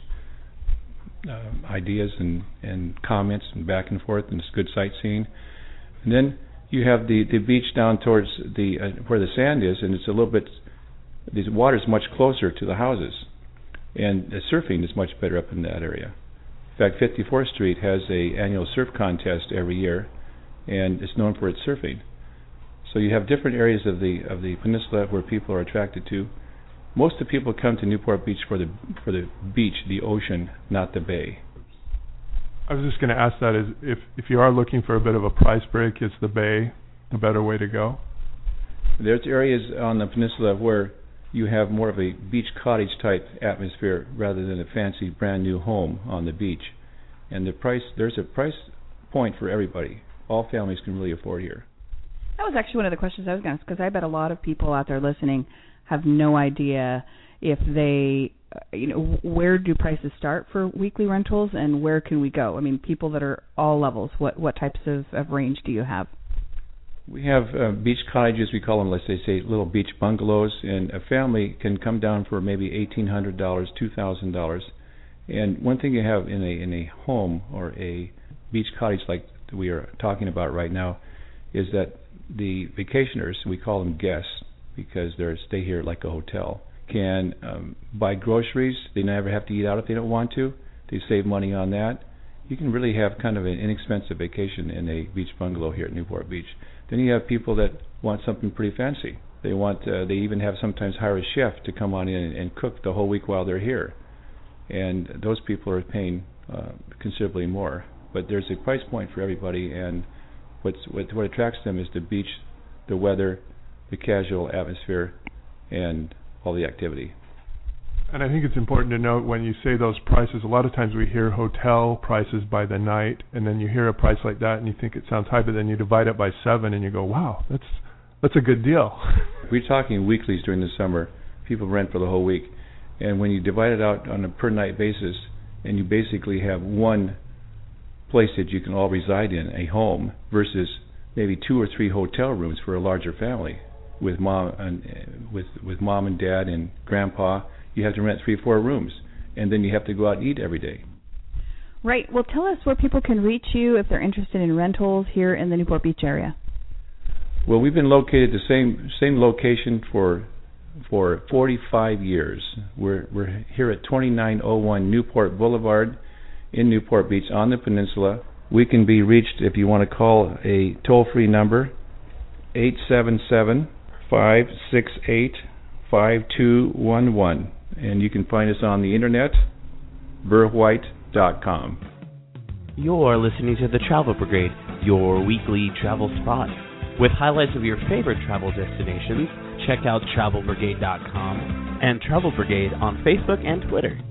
ideas and comments and back and forth, and it's good sightseeing. And then you have the beach down towards the where the sand is, and it's a little bit. The water is much closer to the houses, and the surfing is much better up in that area. In fact, 54th Street has a annual surf contest every year, and it's known for its surfing. So you have different areas of the peninsula where people are attracted to. Most of the people come to Newport Beach for the beach, the ocean, not the bay. I was just going to ask that, is if you are looking for a bit of a price break, is the bay the better way to go? There's areas on the peninsula where you have more of a beach cottage type atmosphere rather than a fancy brand new home on the beach. And there's a price point for everybody. All families can really afford here. That was actually one of the questions I was going to ask, because I bet a lot of people out there listening have no idea if they, where do prices start for weekly rentals and where can we go? I mean, people that are all levels, what types of range do you have? We have beach cottages, we call them, let's say little beach bungalows, and a family can come down for maybe $1,800, $2,000. And one thing you have in a home or a beach cottage like we are talking about right now is that the vacationers, we call them guests because they stay here like a hotel, can buy groceries. They never have to eat out if they don't want to. They save money on that. You can really have kind of an inexpensive vacation in a beach bungalow here at Newport Beach. Then you have people that want something pretty fancy. They even have sometimes hire a chef to come on in and cook the whole week while they're here. And those people are paying considerably more. But there's a price point for everybody, and what attracts them is the beach, the weather, the casual atmosphere, and all the activity. And I think it's important to note when you say those prices, a lot of times we hear hotel prices by the night, and then you hear a price like that and you think it sounds high, but then you divide it by 7 and you go, wow, that's a good deal. We're talking weeklies during the summer. People rent for the whole week. And when you divide it out on a per night basis, and you basically have one place that you can all reside in, a home, versus maybe 2 or 3 hotel rooms for a larger family with mom and dad and grandpa. You have to rent 3 or 4 rooms, and then you have to go out and eat every day. Right. Well, tell us where people can reach you if they're interested in rentals here in the Newport Beach area. Well, we've been located the same location for 45 years. We're here at 2901 Newport Boulevard in Newport Beach on the peninsula. We can be reached if you want to call a toll-free number, 877-568-5211. And you can find us on the internet, burwhite.com. You're listening to The Travel Brigade, your weekly travel spot. With highlights of your favorite travel destinations, check out travelbrigade.com and Travel Brigade on Facebook and Twitter.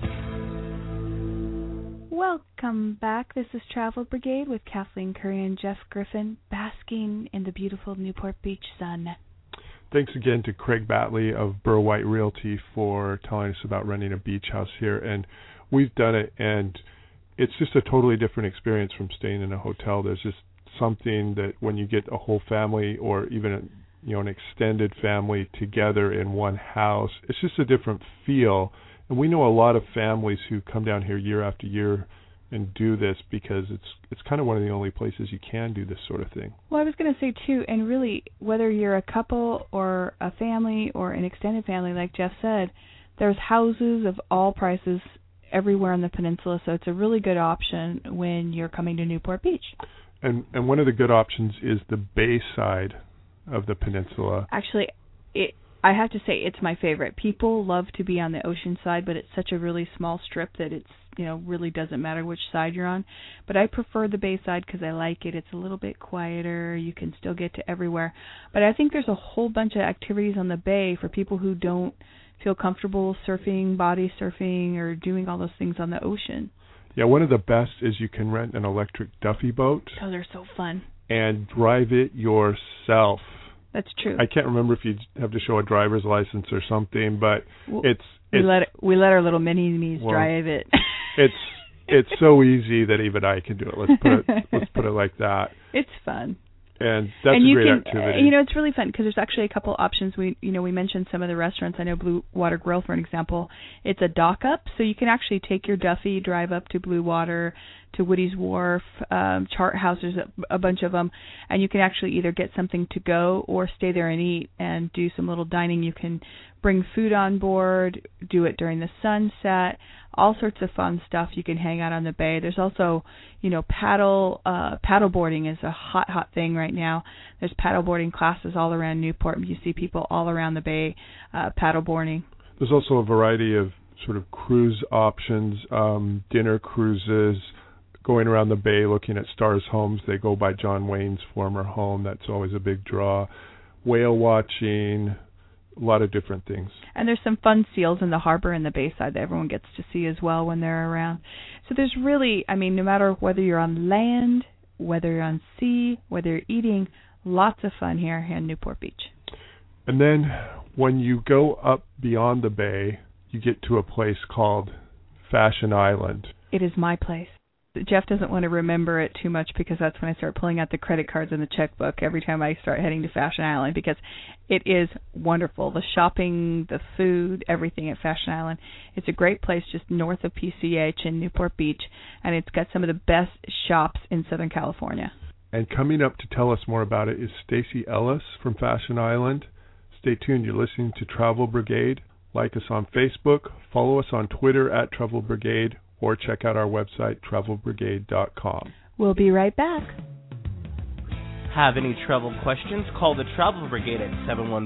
Welcome back. This is Travel Brigade with Kathleen Curry and Jeff Griffin, basking in the beautiful Newport Beach sun. Thanks again to Craig Batley of Burr White Realty for telling us about renting a beach house here. And we've done it, and it's just a totally different experience from staying in a hotel. There's just something that when you get a whole family or even an extended family together in one house, it's just a different feel. And we know a lot of families who come down here year after year and do this because it's kind of one of the only places you can do this sort of thing. Well, I was going to say, too, and really, whether you're a couple or a family or an extended family, like Jeff said, there's houses of all prices everywhere on the peninsula, so it's a really good option when you're coming to Newport Beach. And one of the good options is the bay side of the peninsula. Actually, I have to say it's my favorite. People love to be on the ocean side, but it's such a really small strip that it's really doesn't matter which side you're on. But I prefer the bay side because I like it. It's a little bit quieter. You can still get to everywhere. But I think there's a whole bunch of activities on the bay for people who don't feel comfortable surfing, body surfing, or doing all those things on the ocean. Yeah, one of the best is you can rent an electric Duffy boat. Oh, they're so fun. And drive it yourself. That's true. I can't remember if you have to show a driver's license or something, but we let our little mini-me's drive it. It's so easy that even I can do it. Let's put it like that. It's fun. And that's a great activity. It's really fun because there's actually a couple options. We mentioned some of the restaurants. I know Blue Water Grill, for an example. It's a dock up, so you can actually take your Duffy, drive up to Blue Water, to Woody's Wharf, Chart House. There's a bunch of them, and you can actually either get something to go or stay there and eat and do some little dining. You can bring food on board, do it during the sunset. All sorts of fun stuff. You can hang out on the bay. There's also, paddle boarding is a hot thing right now. There's paddle boarding classes all around Newport. You see people all around the bay paddle boarding. There's also a variety of sort of cruise options, dinner cruises, going around the bay looking at Stars Homes. They go by John Wayne's former home. That's always a big draw. Whale watching, a lot of different things. And there's some fun seals in the harbor and the bayside that everyone gets to see as well when they're around. So there's really, no matter whether you're on land, whether you're on sea, whether you're eating, lots of fun here in Newport Beach. And then when you go up beyond the bay, you get to a place called Fashion Island. It is my place. Jeff doesn't want to remember it too much because that's when I start pulling out the credit cards and the checkbook every time I start heading to Fashion Island, because it is wonderful. The shopping, the food, everything at Fashion Island. It's a great place just north of PCH in Newport Beach, and it's got some of the best shops in Southern California. And coming up to tell us more about it is Stacy Ellis from Fashion Island. Stay tuned. You're listening to Travel Brigade. Like us on Facebook, follow us on Twitter at Travel Brigade, or check out our website, travelbrigade.com. We'll be right back. Have any travel questions? Call the Travel Brigade at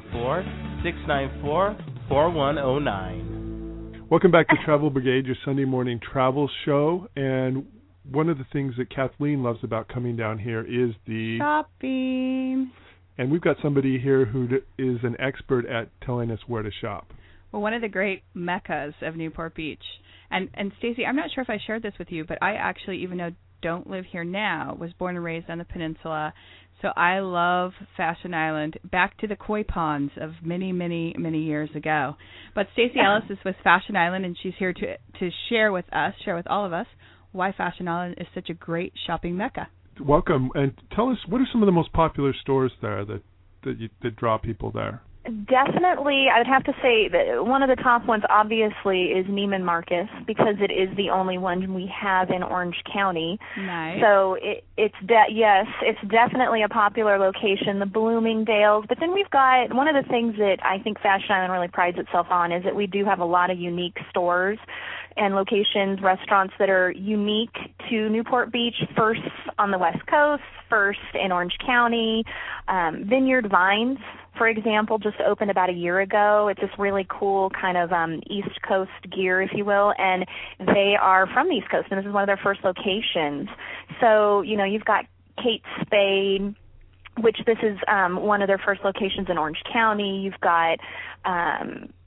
714-694-4109. Welcome back to Travel Brigade, your Sunday morning travel show. And one of the things that Kathleen loves about coming down here is the shopping. And we've got somebody here who is an expert at telling us where to shop. Well, one of the great meccas of Newport Beach. And Stacey, I'm not sure if I shared this with you, but I actually, even though don't live here now, was born and raised on the peninsula. So I love Fashion Island, back to the koi ponds of many, many, many years ago. But Stacey Ellis is with Fashion Island, and she's here to share with all of us, why Fashion Island is such a great shopping mecca. Welcome, and tell us, what are some of the most popular stores there that draw people there? Definitely, I would have to say that one of the top ones, obviously, is Neiman Marcus, because it is the only one we have in Orange County. Nice. So it's definitely a popular location, the Bloomingdale's. But then we've got one of the things that I think Fashion Island really prides itself on is that we do have a lot of unique stores and locations, restaurants that are unique to Newport Beach, first on the West Coast, first in Orange County. Vineyard Vines, for example, just opened about a year ago. It's this really cool kind of East Coast gear, if you will, and they are from the East Coast, and this is one of their first locations. So, you've got Kate Spade, which this is one of their first locations in Orange County. You've got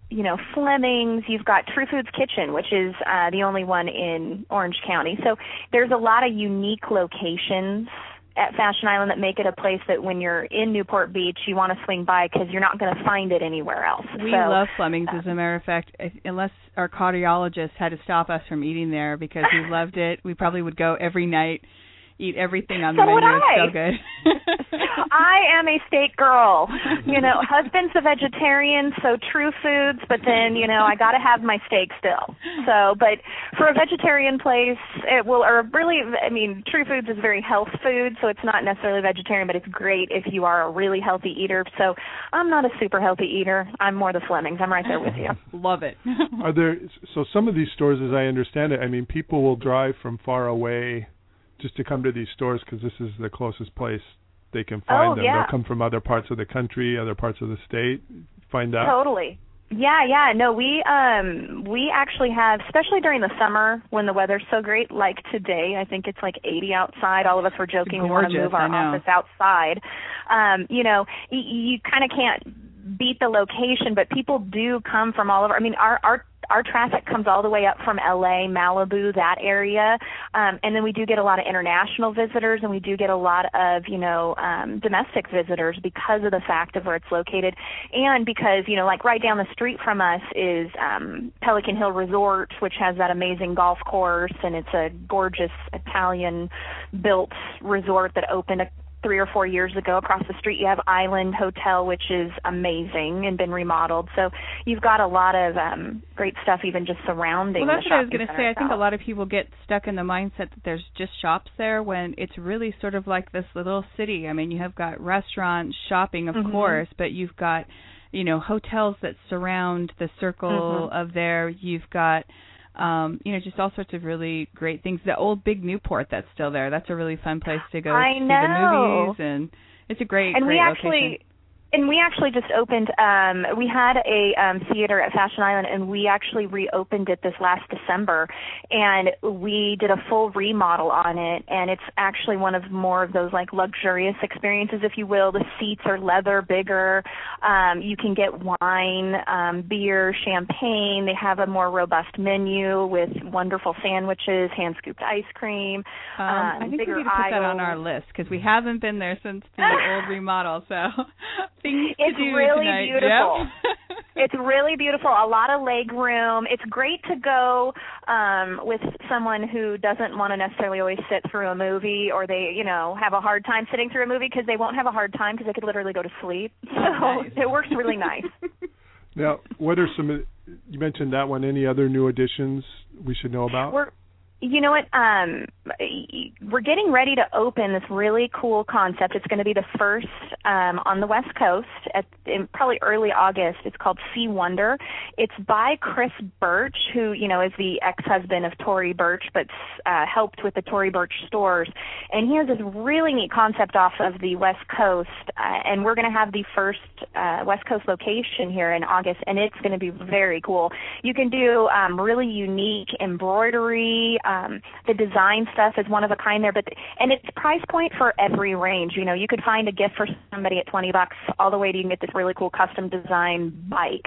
Fleming's. You've got True Foods Kitchen, which is the only one in Orange County. So there's a lot of unique locations at Fashion Island that make it a place that when you're in Newport Beach, you want to swing by because you're not going to find it anywhere else. We love Fleming's, as a matter of fact. Unless our cardiologist had to stop us from eating there because we loved it, we probably would go every night, eat everything on the menu. It's so good. I am a steak girl. Husband's a vegetarian, so True Foods, but then, I got to have my steak still. So, but for a vegetarian place, True Foods is very health food, so it's not necessarily vegetarian, but it's great if you are a really healthy eater. So I'm not a super healthy eater. I'm more the Fleming's. I'm right there with you. Love it. So some of these stores, as I understand it, people will drive from far away just to come to these stores because this is the closest place they can find them. Yeah. They'll come from other parts of the country, other parts of the state. Find that? Totally. Yeah. No, we actually have, especially during the summer when the weather's so great, like today. I think it's like 80 outside. All of us were joking we want to move our office outside. You kind of can't beat the location, but people do come from all over. Our traffic comes all the way up from LA, Malibu, that area, and then we do get a lot of international visitors, and we do get a lot of, domestic visitors because of the fact of where it's located, and because, like right down the street from us is Pelican Hill Resort, which has that amazing golf course, and it's a gorgeous Italian-built resort that opened 3 or 4 years ago. Across the street you have Island Hotel, which is amazing and been remodeled. So you've got a lot of great stuff even just surrounding. Well, that's the what I was going to say. itself. I think a lot of people get stuck in the mindset that there's just shops there when it's really sort of like this little city. You have got restaurants, shopping, of course, but you've got, hotels that surround the circle of there. You've got just all sorts of really great things. The old Big Newport that's still there. That's a really fun place to go see the movies, and it's a great location. And we actually just opened, we had a theater at Fashion Island, and we actually reopened it this last December, and we did a full remodel on it, and it's actually one of more of those like luxurious experiences, if you will. The seats are leather, bigger. You can get wine, beer, champagne. They have a more robust menu with wonderful sandwiches, hand-scooped ice cream. I think we need to put that on our list because we haven't been there since the old remodel, so... It's really beautiful. Yep. It's really beautiful. A lot of leg room. It's great to go with someone who doesn't want to necessarily always sit through a movie, or they, have a hard time sitting through a movie, because they won't have a hard time because they could literally go to sleep. So nice. It works really nice. Now, what are you mentioned that one, any other new additions we should know about? You know what? We're getting ready to open this really cool concept. It's going to be the first on the West Coast in probably early August. It's called Sea Wonder. It's by Chris Birch, who, is the ex-husband of Tory Burch, but helped with the Tory Burch stores. And he has this really neat concept off of the West Coast, and we're going to have the first West Coast location here in August, and it's going to be very cool. You can do really unique embroidery. The design stuff is one of a kind there, and it's price point for every range. You could find a gift for somebody at $20 all the way to you can get this really cool custom design bike,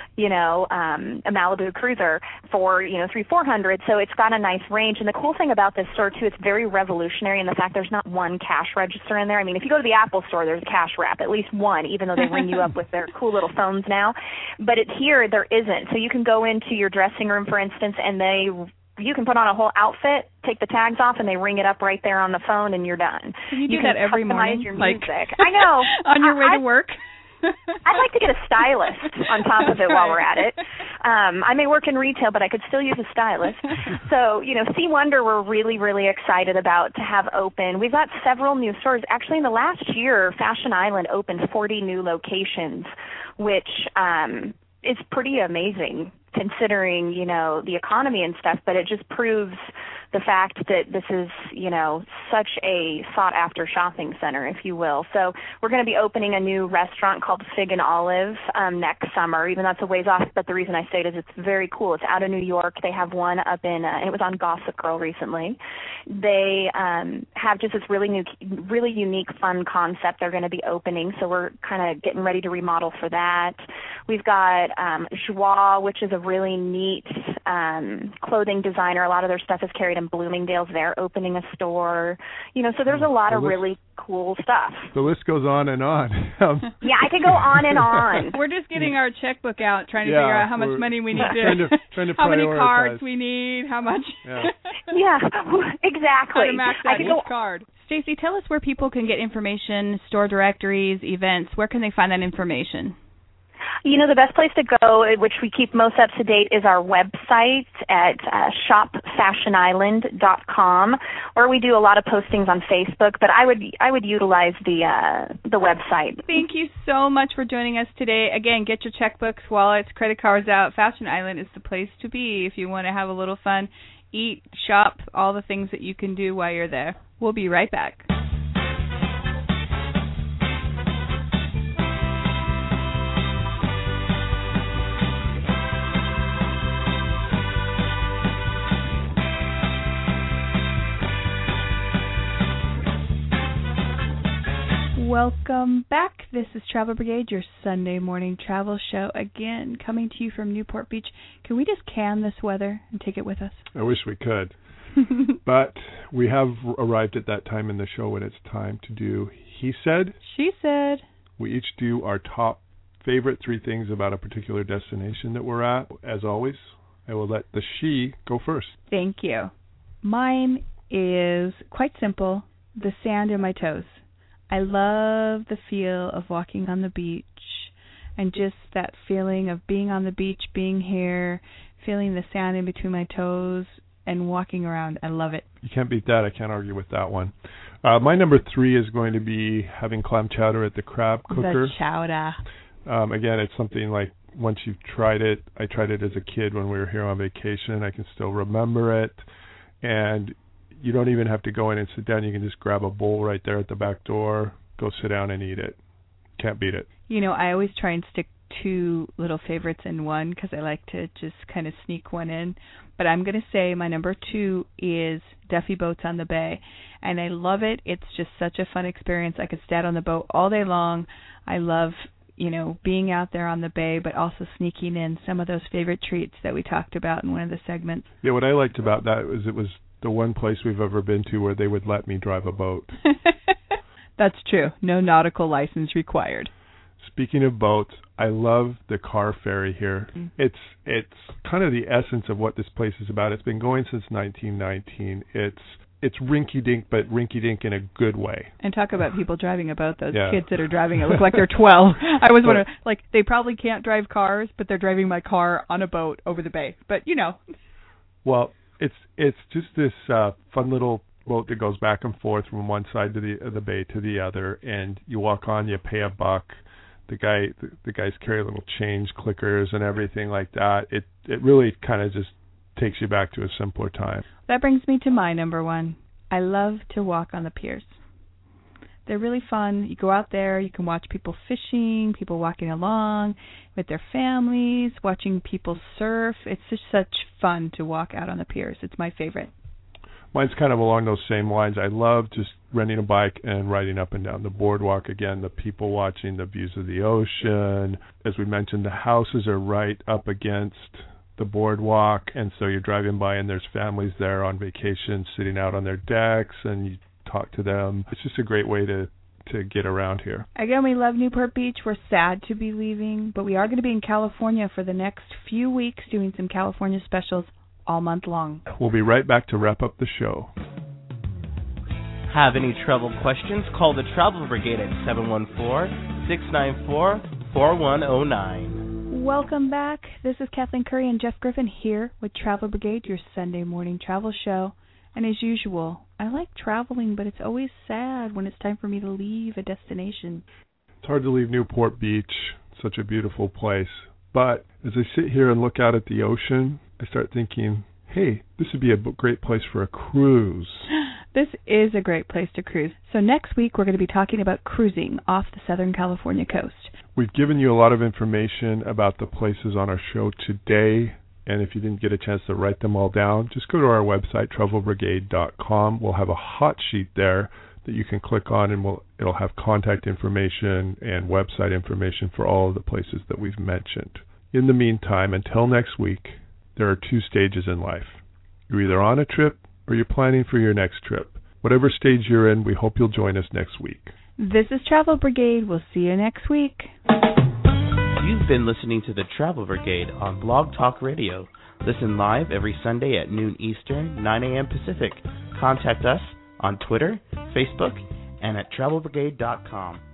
a Malibu Cruiser for, $300-$400. So it's got a nice range. And the cool thing about this store too, it's very revolutionary in the fact there's not one cash register in there. If you go to the Apple store, there's a cash wrap, at least one, even though they ring you up with their cool little phones now. But here there isn't. So you can go into your dressing room, for instance, and you can put on a whole outfit, take the tags off, and they ring it up right there on the phone, and you're done. Can you do that every morning? Your music. I know. On your way to work? I'd like to get a stylist on top of it while we're at it. I may work in retail, but I could still use a stylist. So, Sea Wonder we're really, really excited about to have open. We've got several new stores. Actually, in the last year, Fashion Island opened 40 new locations, which is pretty amazing considering, the economy and stuff, but it just proves the fact that this is, such a sought-after shopping center, if you will. So we're going to be opening a new restaurant called Fig and Olive next summer, even though it's a ways off, but the reason I say it is it's very cool. It's out of New York. They have one up in, and it was on Gossip Girl recently. They have just this really unique, fun concept they're going to be opening, so we're kind of getting ready to remodel for that. We've got Joie, which is a really neat clothing designer. A lot of their stuff is carried in Bloomingdale's. They're opening a store. So there's a lot of really cool stuff. The list goes on and on. Yeah, I could go on and on. We're just getting our checkbook out, trying to figure out how much money we need trying to how many prioritize. cards we need, how much. Yeah, exactly. How to max out each card. Stacey, tell us where people can get information, store directories, events. Where can they find that information? The best place to go, which we keep most up to date, is our website at shopfashionisland.com, where we do a lot of postings on Facebook. But I would utilize the website. Thank you so much for joining us today. Again, get your checkbooks, wallets, credit cards out. Fashion Island is the place to be if you want to have a little fun, eat, shop, all the things that you can do while you're there. We'll be right back. Welcome back. This is Travel Brigade, your Sunday morning travel show, again coming to you from Newport Beach. Can we just can this weather and take it with us? I wish we could. But we have arrived at that time in the show when it's time to do He Said. She Said. We each do our top favorite 3 things about a particular destination that we're at. As always, I will let the she go first. Thank you. Mine is quite simple, the sand in my toes. I love the feel of walking on the beach and just that feeling of being on the beach, being here, feeling the sand in between my toes and walking around. I love it. You can't beat that. I can't argue with that one. My number 3 is going to be having clam chowder at the Crab Cooker. The chowder. Again, it's something like once you've tried it, I tried it as a kid when we were here on vacation. I can still remember it. And you don't even have to go in and sit down. You can just grab a bowl right there at the back door, go sit down and eat it. Can't beat it. I always try and stick 2 little favorites in one because I like to just kind of sneak one in. But I'm going to say my number 2 is Duffy Boats on the Bay. And I love it. It's just such a fun experience. I could stay out on the boat all day long. I love, being out there on the bay, but also sneaking in some of those favorite treats that we talked about in one of the segments. Yeah, what I liked about that was it was the one place we've ever been to where they would let me drive a boat. That's true. No nautical license required. Speaking of boats, I love the car ferry here. Mm-hmm. It's kind of the essence of what this place is about. It's been going since 1919. It's rinky-dink, but rinky-dink in a good way. And talk about people driving a boat. Those kids that are driving it look like they're 12. I was wondering, they probably can't drive cars, but they're driving my car on a boat over the bay. But, Well, it's just this fun little boat that goes back and forth from one side to the bay to the other, and you walk on, you pay $1. The guys carry little change clickers and everything like that. It really kind of just takes you back to a simpler time. That brings me to my number 1. I love to walk on the piers. They're really fun. You go out there, you can watch people fishing, people walking along with their families, watching people surf. It's just such fun to walk out on the piers. It's my favorite. Mine's kind of along those same lines. I love just renting a bike and riding up and down the boardwalk. Again, the people watching, the views of the ocean. As we mentioned, the houses are right up against the boardwalk, and so you're driving by and there's families there on vacation sitting out on their decks, and you talk to them. It's just a great way to get around here. Again, we love Newport Beach. We're sad to be leaving, but we are going to be in California for the next few weeks doing some California specials all month long. We'll be right back to wrap up the show. Have any travel questions? Call the Travel Brigade at 714-694-4109. Welcome back. This is Kathleen Curry and Jeff Griffin here with Travel Brigade, your Sunday morning travel show. And as usual, I like traveling, but it's always sad when it's time for me to leave a destination. It's hard to leave Newport Beach, such a beautiful place. But as I sit here and look out at the ocean, I start thinking, hey, this would be a great place for a cruise. This is a great place to cruise. So next week we're going to be talking about cruising off the Southern California coast. We've given you a lot of information about the places on our show today. And if you didn't get a chance to write them all down, just go to our website, travelbrigade.com. We'll have a hot sheet there that you can click on, and it'll have contact information and website information for all of the places that we've mentioned. In the meantime, until next week, there are 2 stages in life. You're either on a trip or you're planning for your next trip. Whatever stage you're in, we hope you'll join us next week. This is Travel Brigade. We'll see you next week. You've been listening to the Travel Brigade on Blog Talk Radio. Listen live every Sunday at noon Eastern, 9 a.m. Pacific. Contact us on Twitter, Facebook, and at travelbrigade.com.